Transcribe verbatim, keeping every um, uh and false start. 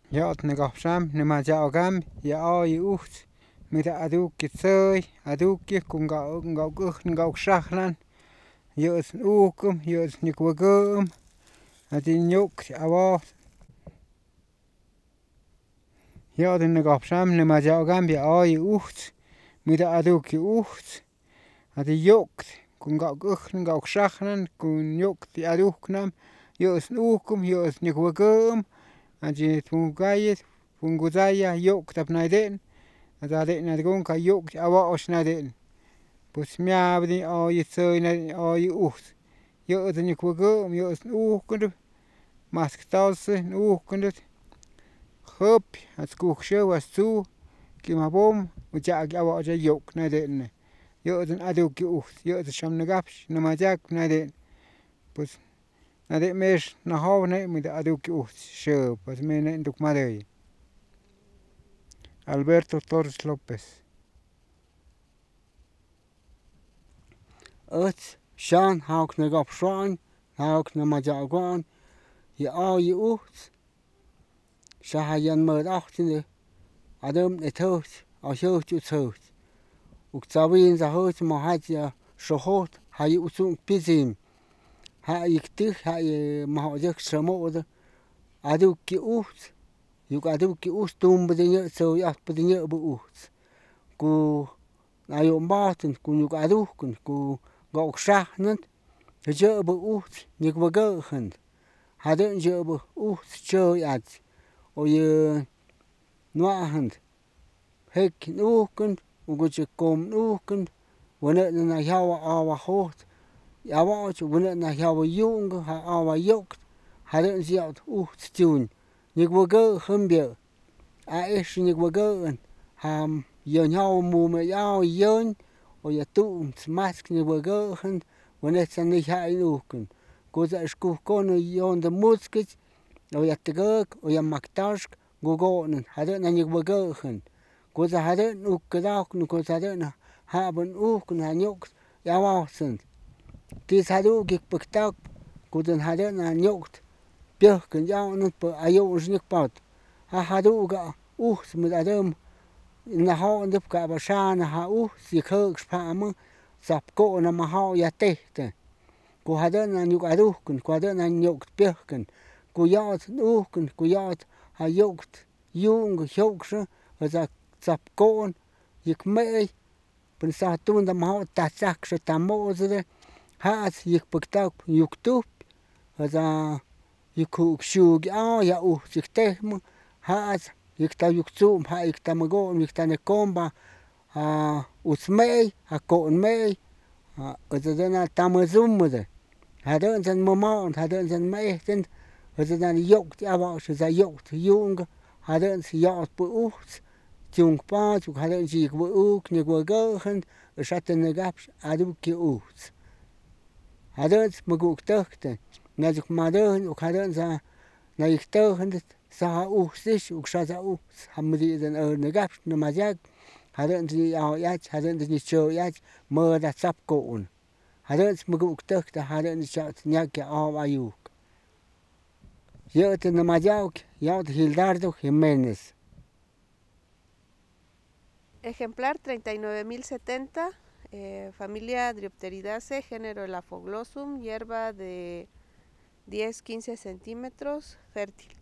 Yot negapsham nemajagam ya ay ucht mit aduk kitsoy aduk kunga kunga kunga shahlan yos ukum yos nikwagum adin yok awa yot negapsham nemajagam ya ay ucht mit aduk ucht adi yok kunga kunga shahlan kun yok aduknam yos ukum yos nikwagum Anchi tungayet tunguzaya yok tapnaiden adade nadgun ka yok awa osnaden pues miabdi oy soy na oy uht yo ni kugo yo ukund masktos ukund hop askuksho asu kimabom uja awa yok naden yo aduk uht yo shamnagapsh namajak naden pues nade mesh najawne mit aduk uht sho pues mene ndukmadey Alberto Torres Lopez ات شان هاك نقاب شان هاك نمجاقان يا آي أوت شهيان مرد أختني عدم نتوت أشوت يتوت وكتابين زهوت مهاجة شهوت هاي أسون بيزين هاي يكتير هاي مهاجك شمود عدوك أوت يوك عدوك أوت توم بدنيا سوي أخ بدنيا بأوت كو نايوم باتن كو يوك عدوك كو gok shahnet jebe ucht nik wagehend hadden jebe ucht choy at o ye noahend hek nuukend ugoche kom nuukend wone na yawa awa hot yawa chu wone na yawa jung ha awa yok hadden ziat ucht tun nik wagehend be a is nik wagehend ham ye nyaw mu me yaw yen o ya tu mask ni wagehend wonet san ni hai nuken goza sku kon yon de muskit o ya tegek o ya maktask gogonen hade na ni wagehend goza hade nu kedak nu goza hade haben uk na nyok ya wasen tis hadu gik pektak goden hade na nyok pehken ya nu pe ayo jnik pat ha hadu ga uh mit adem na ha de ka ba shana ha u si khok spam sap ko na ma ha ya tehte ko hada na nyuk adukun ko hada na nyuk pehken ko yat ukun ko yat ha yukt yung hyoksha za sap ko yik me pun sa tun da ma ta sak sha ta mo zde ha yik pektak yuk tu za yik shu ya ya u sik tehm ha yik ta yuk zum ha yik ta mago yik ta ne komba a usmei a kon mei a zena tamazum de hadden zan mama hadden zan mei ten zan yok ya ba za yok yung hadden si ya pu ucht chung pa chu hadden ji ku uk ne go gehen schatten ne gab adu ki ucht hadden maguk tachte na juk maden uk hadden za na ik tachen sa u sich uk sha za u hamri den er ne gab ne majak hadden sie ja ja hadden sie nicht so ja mơ da sap ko hadden maguk tachte hadden chat nyak ya ayuk yot ne majak yot Gildardo Jiménez. Ejemplar treinta y nueve mil setenta, eh, familia Dryopteridaceae, género Elaphoglossum, hierba de diez a quince centímetros, fértil.